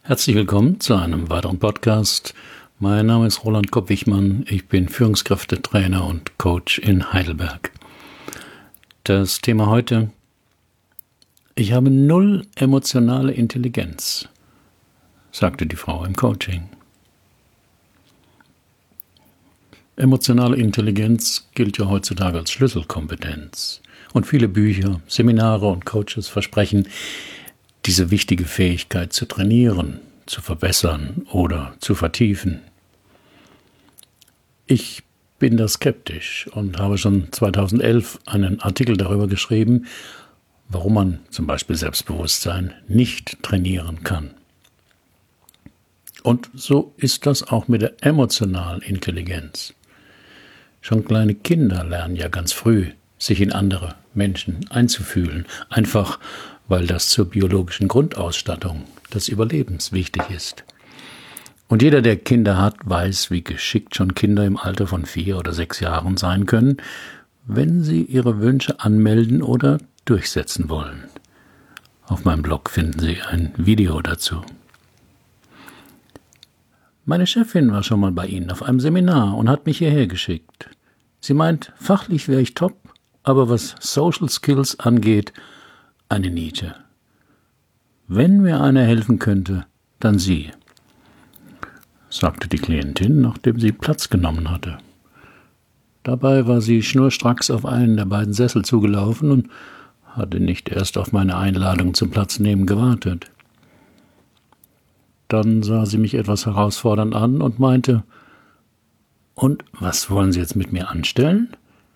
Herzlich willkommen zu einem weiteren Podcast. Mein Name ist Roland Kopp-Wichmann. Ich bin Führungskräftetrainer und Coach in Heidelberg. Das Thema heute: Ich habe null emotionale Intelligenz, sagte die Frau im Coaching. Emotionale Intelligenz gilt ja heutzutage als Schlüsselkompetenz. Und viele Bücher, Seminare und Coaches versprechen, diese wichtige Fähigkeit zu trainieren, zu verbessern oder zu vertiefen. Ich bin da skeptisch und habe schon 2011 einen Artikel darüber geschrieben, warum man zum Beispiel Selbstbewusstsein nicht trainieren kann. Und so ist das auch mit der emotionalen Intelligenz. Schon kleine Kinder lernen ja ganz früh, sich in andere Menschen einzufühlen, einfach weil das zur biologischen Grundausstattung des Überlebens wichtig ist. Und jeder, der Kinder hat, weiß, wie geschickt schon Kinder im Alter von 4 oder 6 Jahren sein können, wenn sie ihre Wünsche anmelden oder durchsetzen wollen. Auf meinem Blog finden Sie ein Video dazu. Meine Chefin war schon mal bei Ihnen auf einem Seminar und hat mich hierher geschickt. Sie meint, fachlich wäre ich top, aber was Social Skills angeht, eine Niete. Wenn mir einer helfen könnte, dann Sie, sagte die Klientin, nachdem sie Platz genommen hatte. Dabei war sie schnurstracks auf einen der beiden Sessel zugelaufen und hatte nicht erst auf meine Einladung zum Platznehmen gewartet. Dann sah sie mich etwas herausfordernd an und meinte: Und was wollen Sie jetzt mit mir anstellen?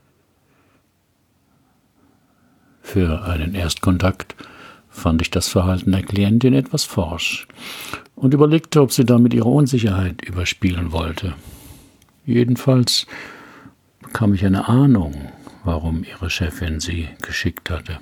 Für einen Erstkontakt fand ich das Verhalten der Klientin etwas forsch und überlegte, ob sie damit ihre Unsicherheit überspielen wollte. Jedenfalls bekam ich eine Ahnung, warum ihre Chefin sie geschickt hatte.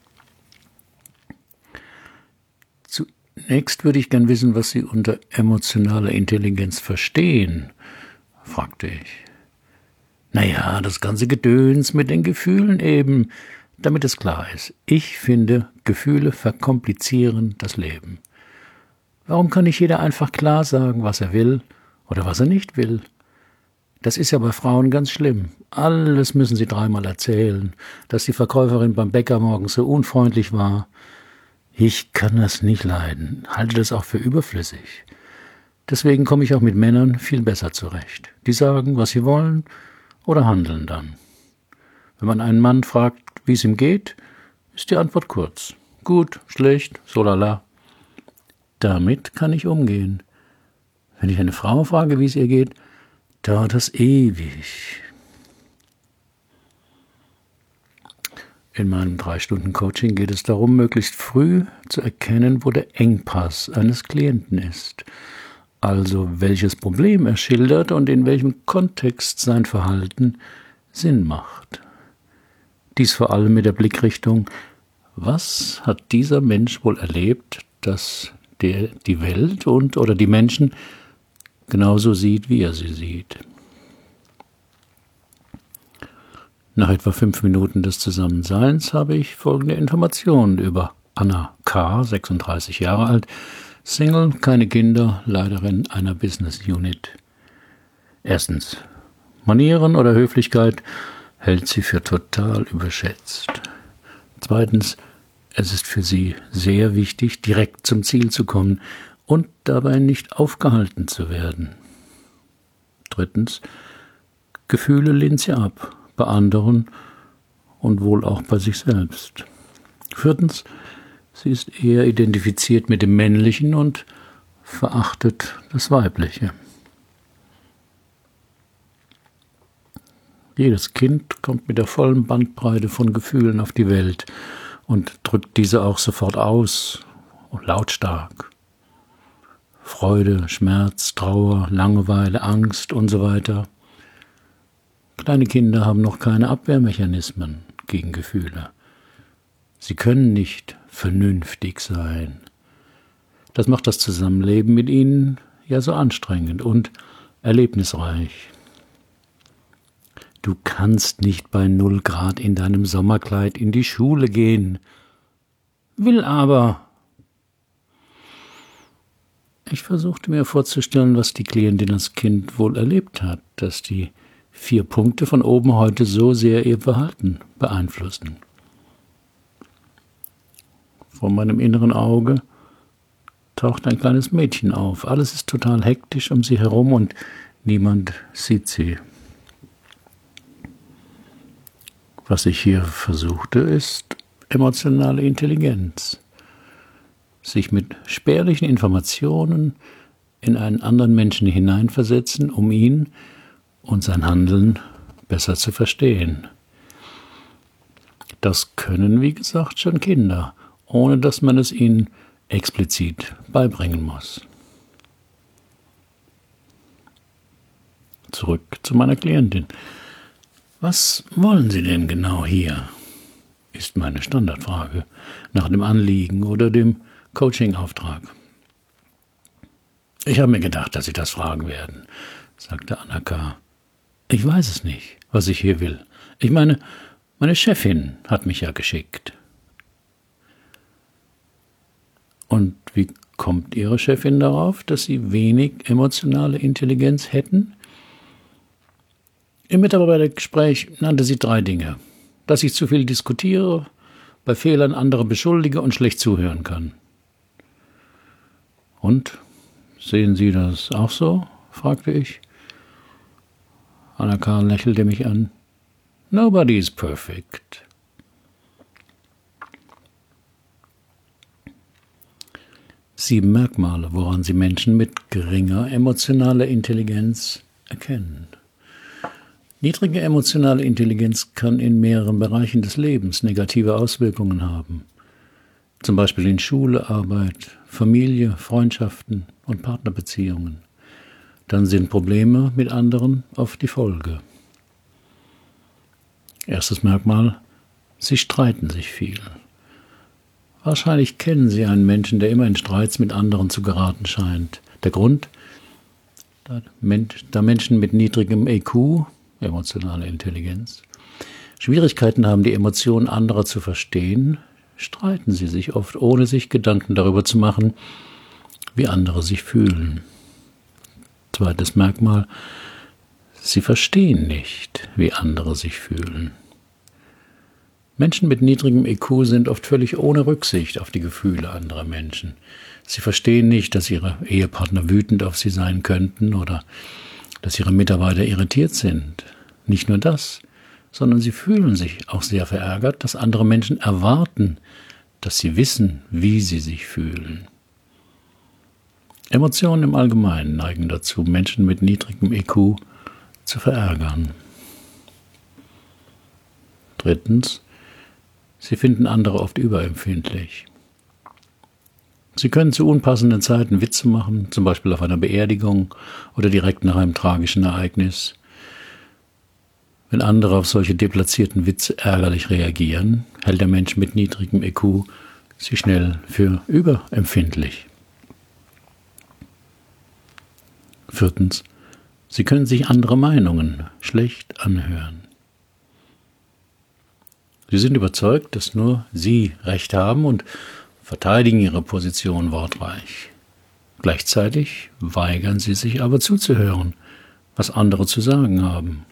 Zunächst würde ich gern wissen, was Sie unter emotionaler Intelligenz verstehen, fragte ich. Naja, das ganze Gedöns mit den Gefühlen eben, damit es klar ist. Ich finde, Gefühle verkomplizieren das Leben. Warum kann nicht jeder einfach klar sagen, was er will oder was er nicht will? Das ist ja bei Frauen ganz schlimm. Alles müssen sie 3-mal erzählen, dass die Verkäuferin beim Bäcker morgens so unfreundlich war. Ich kann das nicht leiden, halte das auch für überflüssig. Deswegen komme ich auch mit Männern viel besser zurecht. Die sagen, was sie wollen, oder handeln dann. Wenn man einen Mann fragt, wie es ihm geht, ist die Antwort kurz. Gut, schlecht, so lala. Damit kann ich umgehen. Wenn ich eine Frau frage, wie es ihr geht, dauert das ewig. In meinem 3-Stunden-Coaching geht es darum, möglichst früh zu erkennen, wo der Engpass eines Klienten ist. Also welches Problem er schildert und in welchem Kontext sein Verhalten Sinn macht. Dies vor allem mit der Blickrichtung: Was hat dieser Mensch wohl erlebt, dass der die Welt oder die Menschen genauso sieht, wie er sie sieht? Nach etwa 5 Minuten des Zusammenseins habe ich folgende Informationen über Anna K., 36 Jahre alt, Single, keine Kinder, Leiterin einer Business Unit. Erstens: Manieren oder Höflichkeit hält sie für total überschätzt. Zweitens: Es ist für sie sehr wichtig, direkt zum Ziel zu kommen und dabei nicht aufgehalten zu werden. Drittens: Gefühle lehnt sie ab, bei anderen und wohl auch bei sich selbst. Viertens: Sie ist eher identifiziert mit dem Männlichen und verachtet das Weibliche. Jedes Kind kommt mit der vollen Bandbreite von Gefühlen auf die Welt und drückt diese auch sofort aus, lautstark. Freude, Schmerz, Trauer, Langeweile, Angst und so weiter. Kleine Kinder haben noch keine Abwehrmechanismen gegen Gefühle. Sie können nicht vernünftig sein. Das macht das Zusammenleben mit ihnen ja so anstrengend und erlebnisreich. Du kannst nicht bei 0 Grad in deinem Sommerkleid in die Schule gehen. Will aber. Ich versuchte mir vorzustellen, was die Klientin als Kind wohl erlebt hat, dass die 4 Punkte von oben heute so sehr ihr Verhalten beeinflussen. Vor meinem inneren Auge taucht ein kleines Mädchen auf. Alles ist total hektisch um sie herum und niemand sieht sie. Was ich hier versuchte, ist emotionale Intelligenz. Sich mit spärlichen Informationen in einen anderen Menschen hineinversetzen, um ihn und sein Handeln besser zu verstehen. Das können, wie gesagt, schon Kinder, ohne dass man es ihnen explizit beibringen muss. Zurück zu meiner Klientin. Was wollen Sie denn genau hier? Ist meine Standardfrage nach dem Anliegen oder dem Coaching-Auftrag. Ich habe mir gedacht, dass Sie das fragen werden, sagte Anaka. Ich weiß es nicht, was ich hier will. Ich meine, meine Chefin hat mich ja geschickt. Und wie kommt Ihre Chefin darauf, dass Sie wenig emotionale Intelligenz hätten? Im Mitarbeitergespräch nannte sie 3 Dinge. Dass ich zu viel diskutiere, bei Fehlern andere beschuldige und schlecht zuhören kann. Und? Sehen Sie das auch so? Fragte ich. Anaka lächelte mich an. Nobody is perfect. Sieben Merkmale, woran Sie Menschen mit geringer emotionaler Intelligenz erkennen. Niedrige emotionale Intelligenz kann in mehreren Bereichen des Lebens negative Auswirkungen haben. Zum Beispiel in Schule, Arbeit, Familie, Freundschaften und Partnerbeziehungen. Dann sind Probleme mit anderen oft die Folge. Erstes Merkmal: Sie streiten sich viel. Wahrscheinlich kennen Sie einen Menschen, der immer in Streits mit anderen zu geraten scheint. Der Grund? Da Menschen mit niedrigem EQ, emotionale Intelligenz, Schwierigkeiten haben, die Emotionen anderer zu verstehen, streiten sie sich oft, ohne sich Gedanken darüber zu machen, wie andere sich fühlen. Zweites Merkmal: Sie verstehen nicht, wie andere sich fühlen. Menschen mit niedrigem IQ sind oft völlig ohne Rücksicht auf die Gefühle anderer Menschen. Sie verstehen nicht, dass ihre Ehepartner wütend auf sie sein könnten oder dass ihre Mitarbeiter irritiert sind. Nicht nur das, sondern sie fühlen sich auch sehr verärgert, dass andere Menschen erwarten, dass sie wissen, wie sie sich fühlen. Emotionen im Allgemeinen neigen dazu, Menschen mit niedrigem IQ zu verärgern. Drittens: Sie finden andere oft überempfindlich. Sie können zu unpassenden Zeiten Witze machen, zum Beispiel auf einer Beerdigung oder direkt nach einem tragischen Ereignis. Wenn andere auf solche deplatzierten Witze ärgerlich reagieren, hält der Mensch mit niedrigem IQ sie schnell für überempfindlich. Viertens: Sie können sich andere Meinungen schlecht anhören. Sie sind überzeugt, dass nur Sie Recht haben und verteidigen Ihre Position wortreich. Gleichzeitig weigern Sie sich aber zuzuhören, was andere zu sagen haben.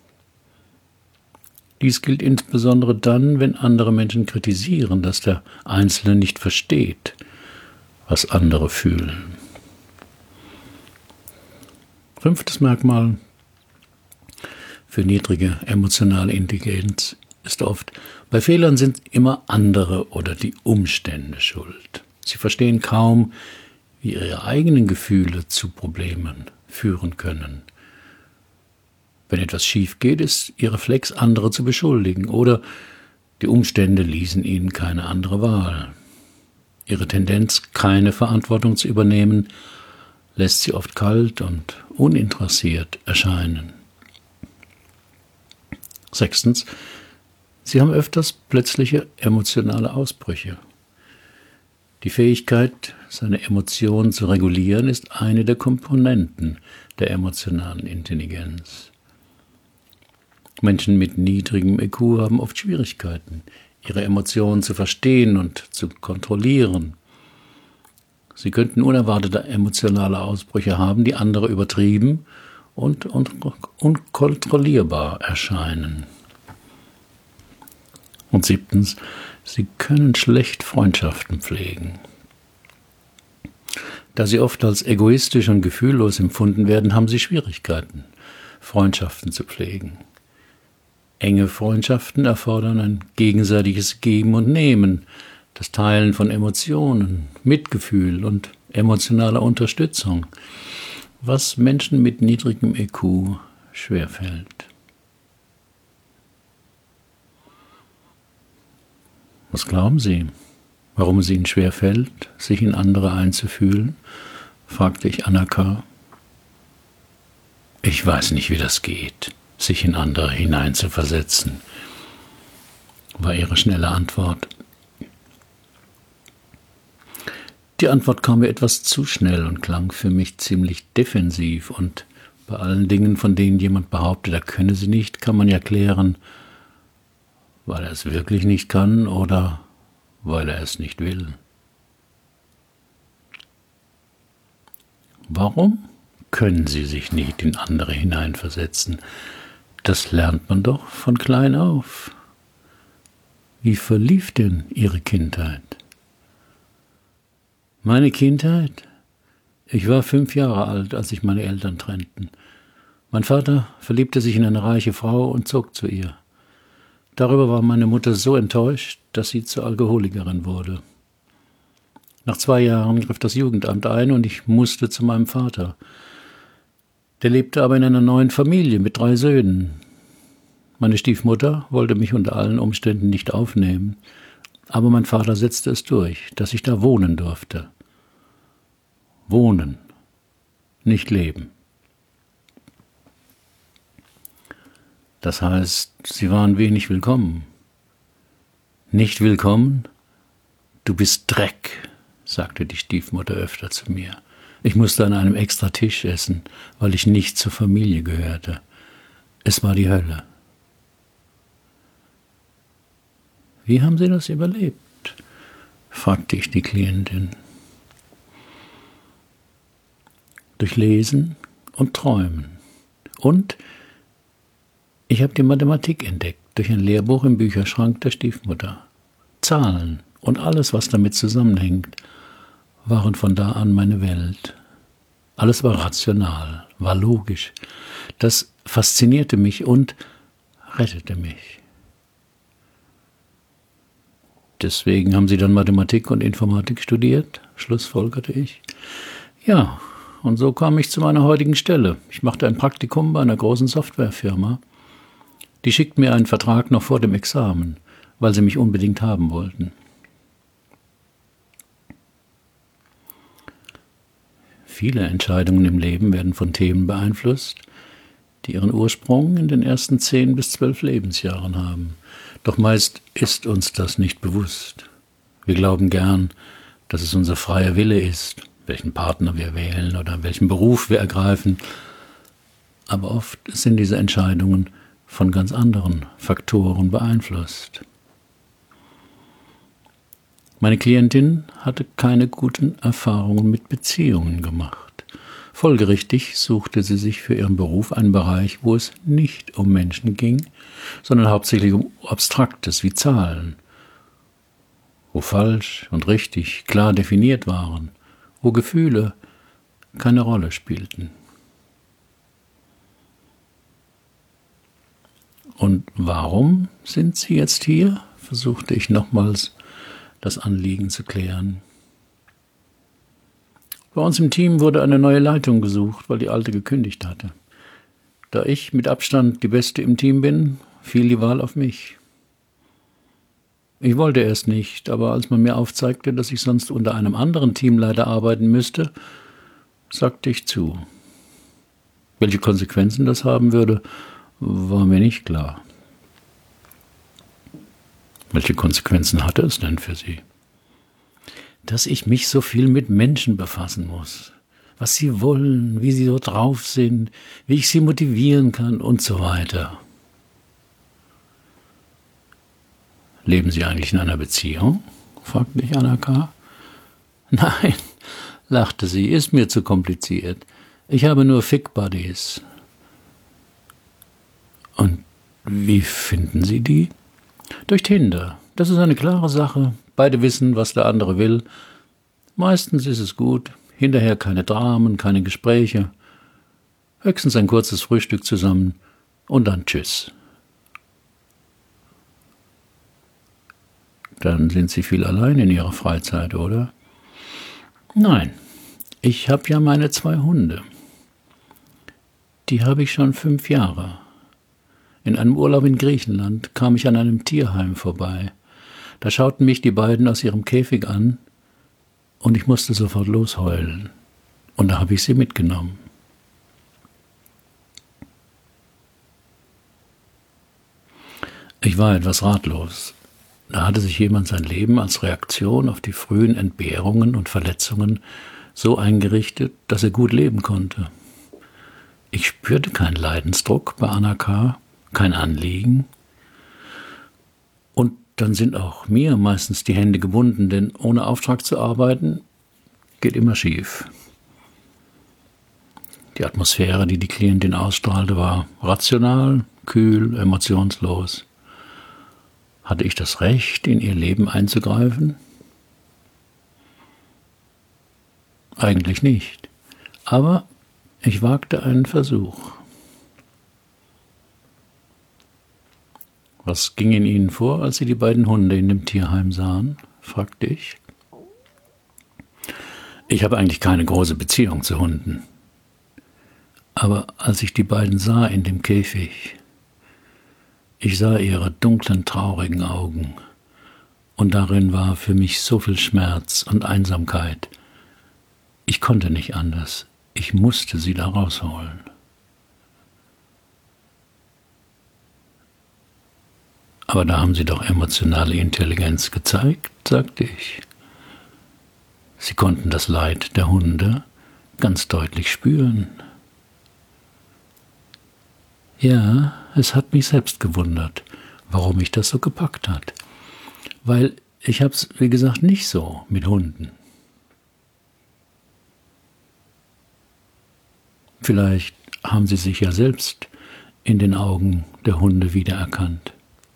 Dies gilt insbesondere dann, wenn andere Menschen kritisieren, dass der Einzelne nicht versteht, was andere fühlen. Fünftes Merkmal für niedrige emotionale Intelligenz ist oft: Bei Fehlern sind immer andere oder die Umstände schuld. Sie verstehen kaum, wie ihre eigenen Gefühle zu Problemen führen können. Wenn etwas schief geht, ist ihr Reflex, andere zu beschuldigen, oder die Umstände ließen ihnen keine andere Wahl. Ihre Tendenz, keine Verantwortung zu übernehmen, lässt sie oft kalt und uninteressiert erscheinen. Sechstens: Sie haben öfters plötzliche emotionale Ausbrüche. Die Fähigkeit, seine Emotionen zu regulieren, ist eine der Komponenten der emotionalen Intelligenz. Menschen mit niedrigem IQ haben oft Schwierigkeiten, ihre Emotionen zu verstehen und zu kontrollieren. Sie könnten unerwartete emotionale Ausbrüche haben, die andere übertrieben und unkontrollierbar erscheinen. Und 7. Sie können schlecht Freundschaften pflegen. Da sie oft als egoistisch und gefühllos empfunden werden, haben sie Schwierigkeiten, Freundschaften zu pflegen. Enge Freundschaften erfordern ein gegenseitiges Geben und Nehmen, das Teilen von Emotionen, Mitgefühl und emotionaler Unterstützung, was Menschen mit niedrigem IQ schwerfällt. Was glauben Sie, warum es Ihnen schwerfällt, sich in andere einzufühlen? Fragte ich Anna K. Ich weiß nicht, wie das geht, sich in andere hineinzuversetzen, war ihre schnelle Antwort. Die Antwort kam mir etwas zu schnell und klang für mich ziemlich defensiv, und bei allen Dingen, von denen jemand behauptet, er könne sie nicht, kann man ja klären, weil er es wirklich nicht kann oder weil er es nicht will. Warum können Sie sich nicht in andere hineinversetzen? Das lernt man doch von klein auf. Wie verlief denn Ihre Kindheit? Meine Kindheit? Ich war 5 Jahre alt, als sich meine Eltern trennten. Mein Vater verliebte sich in eine reiche Frau und zog zu ihr. Darüber war meine Mutter so enttäuscht, dass sie zur Alkoholikerin wurde. Nach 2 Jahren griff das Jugendamt ein und ich musste zu meinem Vater. Der lebte aber in einer neuen Familie mit 3 Söhnen. Meine Stiefmutter wollte mich unter allen Umständen nicht aufnehmen, aber mein Vater setzte es durch, dass ich da wohnen durfte. Wohnen, nicht leben. Das heißt, sie waren wenig willkommen. Nicht willkommen? Du bist Dreck, sagte die Stiefmutter öfter zu mir. Ich musste an einem extra Tisch essen, weil ich nicht zur Familie gehörte. Es war die Hölle. Wie haben Sie das überlebt? Fragte ich die Klientin. Durch Lesen und Träumen. Und ich habe die Mathematik entdeckt, durch ein Lehrbuch im Bücherschrank der Stiefmutter. Zahlen und alles, was damit zusammenhängt, waren von da an meine Welt. Alles war rational, war logisch. Das faszinierte mich und rettete mich. Deswegen haben Sie dann Mathematik und Informatik studiert, schlussfolgerte ich. Ja, und so kam ich zu meiner heutigen Stelle. Ich machte ein Praktikum bei einer großen Softwarefirma. Die schickten mir einen Vertrag noch vor dem Examen, weil sie mich unbedingt haben wollten. Viele Entscheidungen im Leben werden von Themen beeinflusst, die ihren Ursprung in den ersten 10 bis 12 Lebensjahren haben. Doch meist ist uns das nicht bewusst. Wir glauben gern, dass es unser freier Wille ist, welchen Partner wir wählen oder welchen Beruf wir ergreifen. Aber oft sind diese Entscheidungen von ganz anderen Faktoren beeinflusst. Meine Klientin hatte keine guten Erfahrungen mit Beziehungen gemacht. Folgerichtig suchte sie sich für ihren Beruf einen Bereich, wo es nicht um Menschen ging, sondern hauptsächlich um Abstraktes wie Zahlen, wo falsch und richtig klar definiert waren, wo Gefühle keine Rolle spielten. Und warum sind Sie jetzt hier? Versuchte ich nochmals, das Anliegen zu klären. Bei uns im Team wurde eine neue Leitung gesucht, weil die alte gekündigt hatte. Da ich mit Abstand die Beste im Team bin, fiel die Wahl auf mich. Ich wollte erst nicht, aber als man mir aufzeigte, dass ich sonst unter einem anderen Teamleiter arbeiten müsste, sagte ich zu. Welche Konsequenzen das haben würde, war mir nicht klar. Welche Konsequenzen hatte es denn für Sie? Dass ich mich so viel mit Menschen befassen muss. Was sie wollen, wie sie so drauf sind, wie ich sie motivieren kann und so weiter. Leben Sie eigentlich in einer Beziehung? Fragte ich Anna K. Nein, lachte sie, ist mir zu kompliziert. Ich habe nur Fick-Buddies. Und wie finden Sie die? Durch Tinder. Das ist eine klare Sache. Beide wissen, was der andere will. Meistens ist es gut. Hinterher keine Dramen, keine Gespräche. Höchstens ein kurzes Frühstück zusammen und dann tschüss. Dann sind Sie viel allein in Ihrer Freizeit, oder? Nein, ich habe ja meine 2 Hunde. Die habe ich schon 5 Jahre. In einem Urlaub in Griechenland kam ich an einem Tierheim vorbei. Da schauten mich die beiden aus ihrem Käfig an und ich musste sofort losheulen. Und da habe ich sie mitgenommen. Ich war etwas ratlos. Da hatte sich jemand sein Leben als Reaktion auf die frühen Entbehrungen und Verletzungen so eingerichtet, dass er gut leben konnte. Ich spürte keinen Leidensdruck bei Anna K., kein Anliegen. Und dann sind auch mir meistens die Hände gebunden, denn ohne Auftrag zu arbeiten, geht immer schief. Die Atmosphäre, die die Klientin ausstrahlte, war rational, kühl, emotionslos. Hatte ich das Recht, in ihr Leben einzugreifen? Eigentlich nicht. Aber ich wagte einen Versuch. Was ging in Ihnen vor, als Sie die beiden Hunde in dem Tierheim sahen? Fragte ich. Ich habe eigentlich keine große Beziehung zu Hunden. Aber als ich die beiden sah in dem Käfig, ich sah ihre dunklen, traurigen Augen, und darin war für mich so viel Schmerz und Einsamkeit. Ich konnte nicht anders. Ich musste sie da rausholen. Aber da haben Sie doch emotionale Intelligenz gezeigt, sagte ich. Sie konnten das Leid der Hunde ganz deutlich spüren. Ja, es hat mich selbst gewundert, warum mich das so gepackt hat. Weil ich hab's, wie gesagt, nicht so mit Hunden. Vielleicht haben Sie sich ja selbst in den Augen der Hunde wiedererkannt.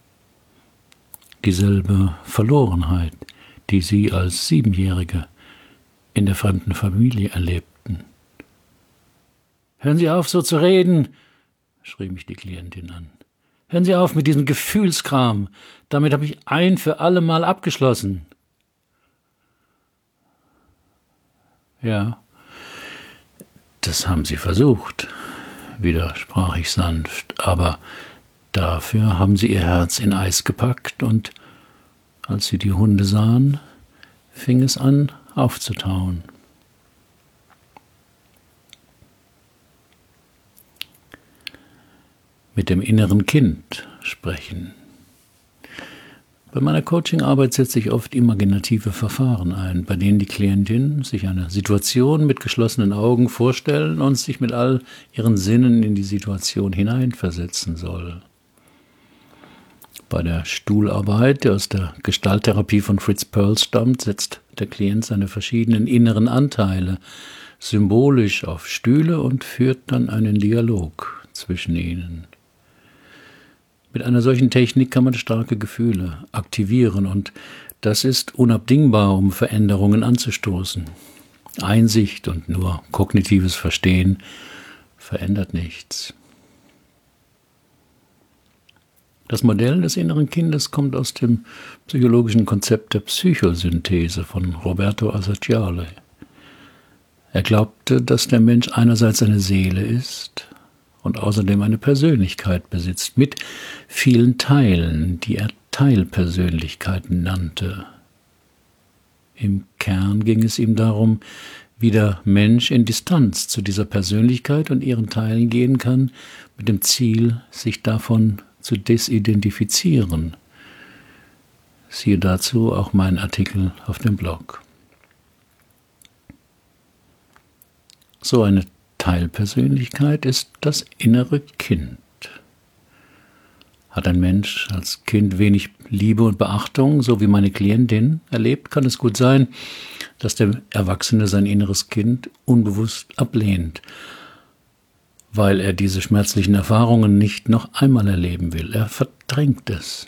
Dieselbe Verlorenheit, die Sie als 7-Jährige in der fremden Familie erlebten. »Hören Sie auf, so zu reden«, schrie mich die Klientin an. »Hören Sie auf mit diesem Gefühlskram. Damit habe ich ein für alle Mal abgeschlossen.« »Ja, das haben Sie versucht«, widersprach ich sanft, »aber dafür haben Sie Ihr Herz in Eis gepackt und als Sie die Hunde sahen, fing es an aufzutauen.« Mit dem inneren Kind sprechen. Bei meiner Coachingarbeit setze ich oft imaginative Verfahren ein, bei denen die Klientin sich eine Situation mit geschlossenen Augen vorstellen und sich mit all ihren Sinnen in die Situation hineinversetzen soll. Bei der Stuhlarbeit, die aus der Gestalttherapie von Fritz Perls stammt, setzt der Klient seine verschiedenen inneren Anteile symbolisch auf Stühle und führt dann einen Dialog zwischen ihnen. Mit einer solchen Technik kann man starke Gefühle aktivieren und das ist unabdingbar, um Veränderungen anzustoßen. Einsicht und nur kognitives Verstehen verändert nichts. Das Modell des inneren Kindes kommt aus dem psychologischen Konzept der Psychosynthese von Roberto Assagiale. Er glaubte, dass der Mensch einerseits eine Seele ist und außerdem eine Persönlichkeit besitzt, mit vielen Teilen, die er Teilpersönlichkeiten nannte. Im Kern ging es ihm darum, wie der Mensch in Distanz zu dieser Persönlichkeit und ihren Teilen gehen kann, mit dem Ziel, sich davon zu desidentifizieren. Siehe dazu auch meinen Artikel auf dem Blog. So eine Teilpersönlichkeit ist das innere Kind. Hat ein Mensch als Kind wenig Liebe und Beachtung, so wie meine Klientin, erlebt, kann es gut sein, dass der Erwachsene sein inneres Kind unbewusst ablehnt, weil er diese schmerzlichen Erfahrungen nicht noch einmal erleben will. Er verdrängt es.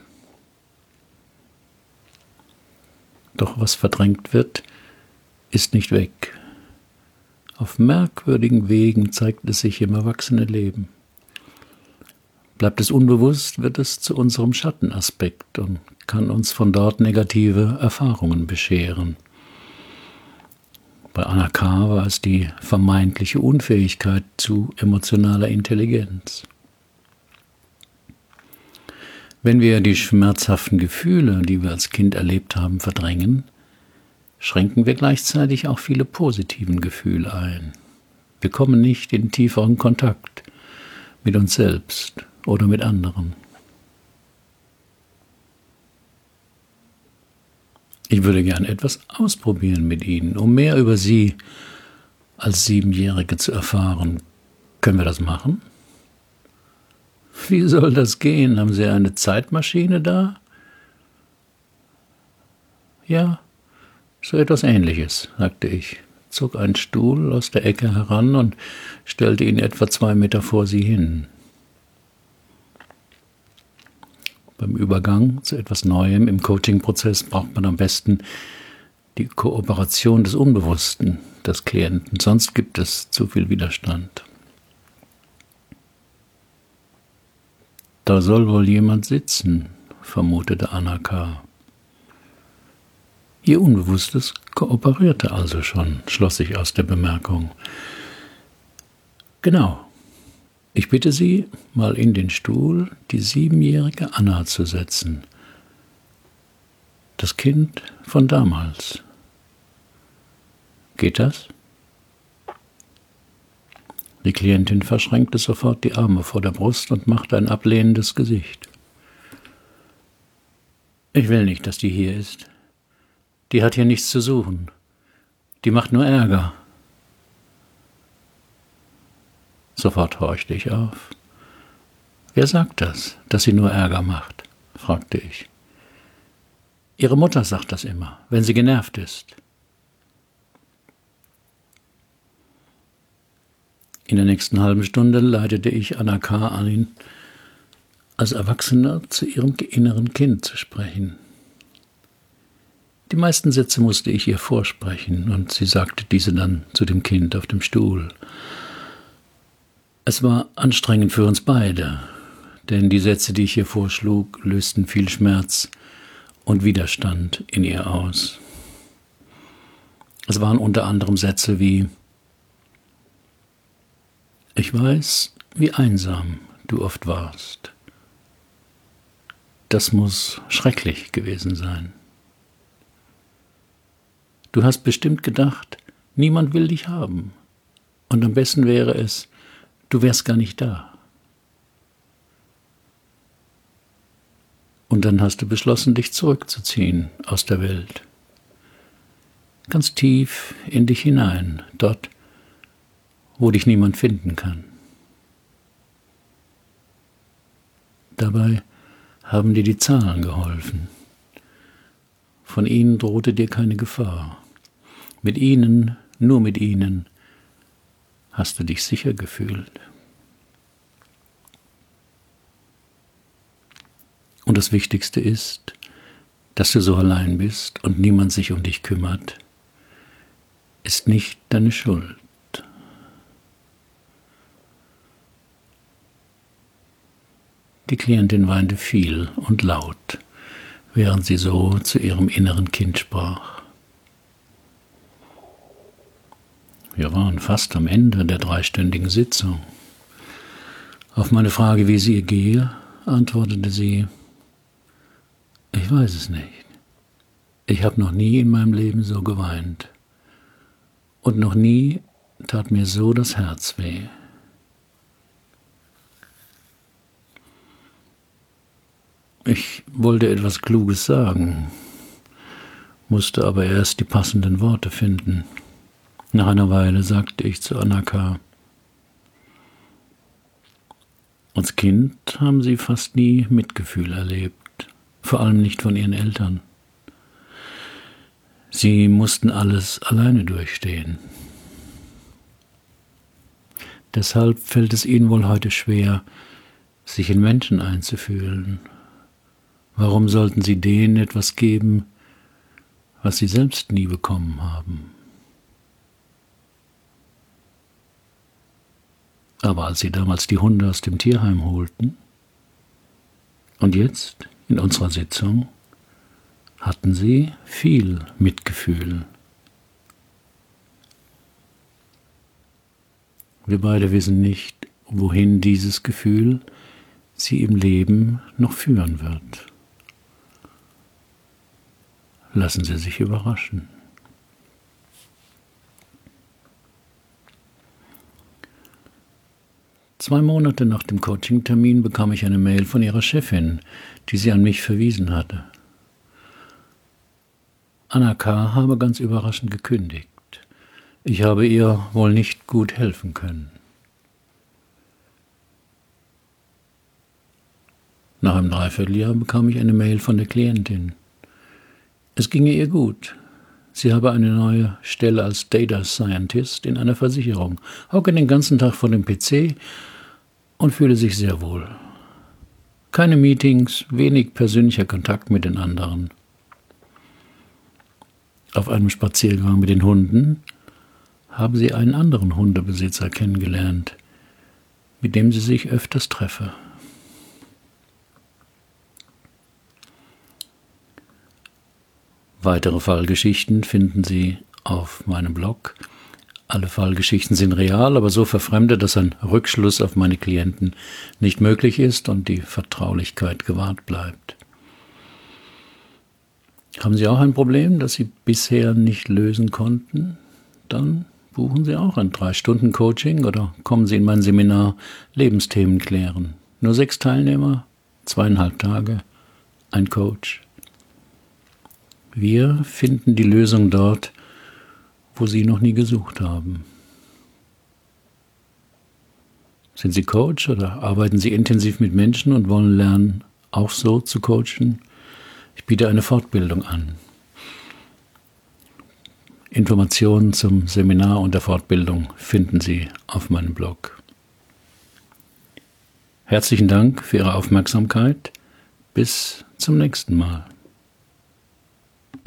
Doch was verdrängt wird, ist nicht weg. Auf merkwürdigen Wegen zeigt es sich im Erwachsenenleben. Bleibt es unbewusst, wird es zu unserem Schattenaspekt und kann uns von dort negative Erfahrungen bescheren. Bei Anna K. war es die vermeintliche Unfähigkeit zu emotionaler Intelligenz. Wenn wir die schmerzhaften Gefühle, die wir als Kind erlebt haben, verdrängen, schränken wir gleichzeitig auch viele positiven Gefühle ein. Wir kommen nicht in tieferen Kontakt mit uns selbst oder mit anderen. Ich würde gern etwas ausprobieren mit Ihnen, um mehr über Sie als 7-Jährige zu erfahren. Können wir das machen? Wie soll das gehen? Haben Sie eine Zeitmaschine da? Ja, so etwas Ähnliches, sagte ich, zog einen Stuhl aus der Ecke heran und stellte ihn etwa 2 Meter vor sie hin. Beim Übergang zu etwas Neuem im Coaching-Prozess braucht man am besten die Kooperation des Unbewussten des Klienten, sonst gibt es zu viel Widerstand. Da soll wohl jemand sitzen, vermutete Anna K. Ihr Unbewusstes kooperierte also schon, schloss ich aus der Bemerkung. Genau. Ich bitte Sie, mal in den Stuhl die 7-jährige Anna zu setzen. Das Kind von damals. Geht das? Die Klientin verschränkte sofort die Arme vor der Brust und machte ein ablehnendes Gesicht. Ich will nicht, dass die hier ist. Die hat hier nichts zu suchen. Die macht nur Ärger. Sofort horchte ich auf. Wer sagt das, dass sie nur Ärger macht? Fragte ich. Ihre Mutter sagt das immer, wenn sie genervt ist. In der nächsten halben Stunde leitete ich Anna K. ein, als Erwachsener zu ihrem inneren Kind zu sprechen. Die meisten Sätze musste ich ihr vorsprechen und sie sagte diese dann zu dem Kind auf dem Stuhl. Es war anstrengend für uns beide, denn die Sätze, die ich ihr vorschlug, lösten viel Schmerz und Widerstand in ihr aus. Es waren unter anderem Sätze wie: Ich weiß, wie einsam du oft warst. Das muss schrecklich gewesen sein. Du hast bestimmt gedacht, niemand will dich haben. Und am besten wäre es, du wärst gar nicht da. Und dann hast du beschlossen, dich zurückzuziehen aus der Welt. Ganz tief in dich hinein, dort, wo dich niemand finden kann. Dabei haben dir die Zahlen geholfen. Von ihnen drohte dir keine Gefahr. Mit ihnen, nur mit ihnen, hast du dich sicher gefühlt. Und das Wichtigste ist, dass du so allein bist und niemand sich um dich kümmert, ist nicht deine Schuld. Die Klientin weinte viel und laut, während sie so zu ihrem inneren Kind sprach. Wir waren fast am Ende der 3-stündigen Sitzung. Auf meine Frage, wie es ihr gehe, antwortete sie: Ich weiß es nicht. Ich habe noch nie in meinem Leben so geweint. Und noch nie tat mir so das Herz weh. Ich wollte etwas Kluges sagen, musste aber erst die passenden Worte finden. Nach einer Weile sagte ich zu Anna K.: Als Kind haben sie fast nie Mitgefühl erlebt, vor allem nicht von ihren Eltern. Sie mussten alles alleine durchstehen. Deshalb fällt es ihnen wohl heute schwer, sich in Menschen einzufühlen. Warum sollten sie denen etwas geben, was sie selbst nie bekommen haben? Aber als sie damals die Hunde aus dem Tierheim holten und jetzt in unserer Sitzung, hatten sie viel Mitgefühl. Wir beide wissen nicht, wohin dieses Gefühl sie im Leben noch führen wird. Lassen Sie sich überraschen. Zwei Monate nach dem Coaching-Termin bekam ich eine Mail von ihrer Chefin, die sie an mich verwiesen hatte. Anna K. habe ganz überraschend gekündigt. Ich habe ihr wohl nicht gut helfen können. Nach einem Dreivierteljahr bekam ich eine Mail von der Klientin. Es ginge ihr gut. Sie habe eine neue Stelle als Data Scientist in einer Versicherung, hocke den ganzen Tag vor dem PC und fühle sich sehr wohl. Keine Meetings, wenig persönlicher Kontakt mit den anderen. Auf einem Spaziergang mit den Hunden haben sie einen anderen Hundebesitzer kennengelernt, mit dem sie sich öfters treffe. Weitere Fallgeschichten finden Sie auf meinem Blog. Alle Fallgeschichten sind real, aber so verfremdet, dass ein Rückschluss auf meine Klienten nicht möglich ist und die Vertraulichkeit gewahrt bleibt. Haben Sie auch ein Problem, das Sie bisher nicht lösen konnten? Dann buchen Sie auch ein 3-Stunden-Coaching oder kommen Sie in mein Seminar Lebensthemen klären. Nur 6 Teilnehmer, 2,5 Tage, ein Coach. Wir finden die Lösung dort, wo Sie noch nie gesucht haben. Sind Sie Coach oder arbeiten Sie intensiv mit Menschen und wollen lernen, auch so zu coachen? Ich biete eine Fortbildung an. Informationen zum Seminar und der Fortbildung finden Sie auf meinem Blog. Herzlichen Dank für Ihre Aufmerksamkeit. Bis zum nächsten Mal.